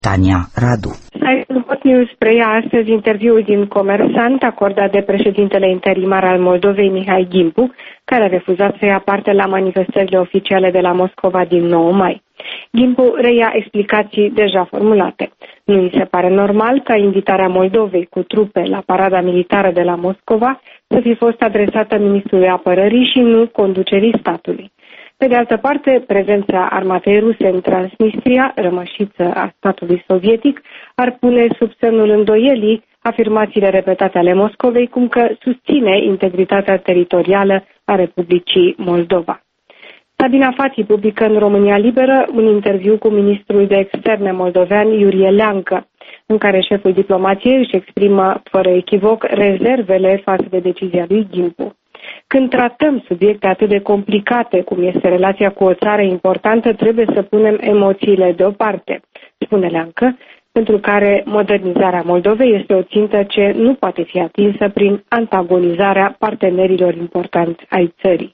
Tania Radu. Site-ul Hot News preia astăzi interviul din Comersant acordat de președintele interimar al Moldovei, Mihai Gimpu, care a refuzat să ia parte la manifestările oficiale de la Moscova din 9 mai. Gimpu reia explicații deja formulate. Nu îi se pare normal ca invitarea Moldovei cu trupe la parada militară de la Moscova să fi fost adresată ministrului apărării și nu conducerii statului. Pe de altă parte, prezența armatei ruse în Transnistria, rămășiță a statului sovietic, ar pune sub semnul îndoielii afirmațiile repetate ale Moscovei, cum că susține integritatea teritorială a Republicii Moldova. Sabina Fati publică în România Liberă un interviu cu ministrul de externe moldovean Iurie Leancă, în care șeful diplomației își exprimă fără echivoc rezervele față de decizia lui Gimpu. Când tratăm subiecte atât de complicate cum este relația cu o țară importantă, trebuie să punem emoțiile deoparte, spune Leancă, pentru care modernizarea Moldovei este o țintă ce nu poate fi atinsă prin antagonizarea partenerilor importanți ai țării.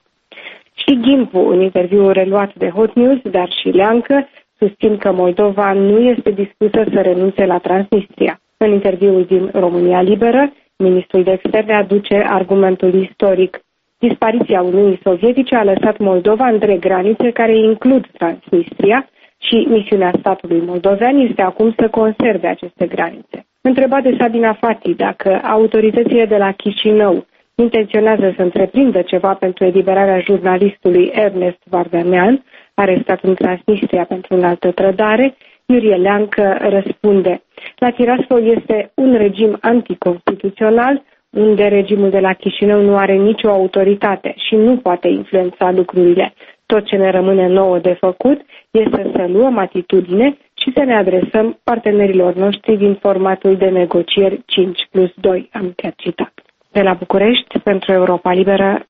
Și Gimpu, în interviul reluat de Hot News, dar și Leancă, susțin că Moldova nu este dispusă să renunțe la Transnistria. În interviul din România Liberă, ministrul de externe aduce argumentul istoric. Dispariția Uniunii Sovietice a lăsat Moldova între granițe care includ Transnistria și misiunea statului moldovean este acum să conserve aceste granițe. Întrebat de Sabina Fati dacă autoritățile de la Chișinău intenționează să întreprindă ceva pentru eliberarea jurnalistului Ernest Vardanean, arestat în Transnistria pentru înaltă trădare, Iurie Leancă răspunde: la Tiraspol este un regim anticonstituțional, unde regimul de la Chișinău nu are nicio autoritate și nu poate influența lucrurile. Tot ce ne rămâne nouă de făcut este să luăm atitudine și să ne adresăm partenerilor noștri din formatul de negocieri 5+2, am chiar citat. De la București, pentru Europa Liberă,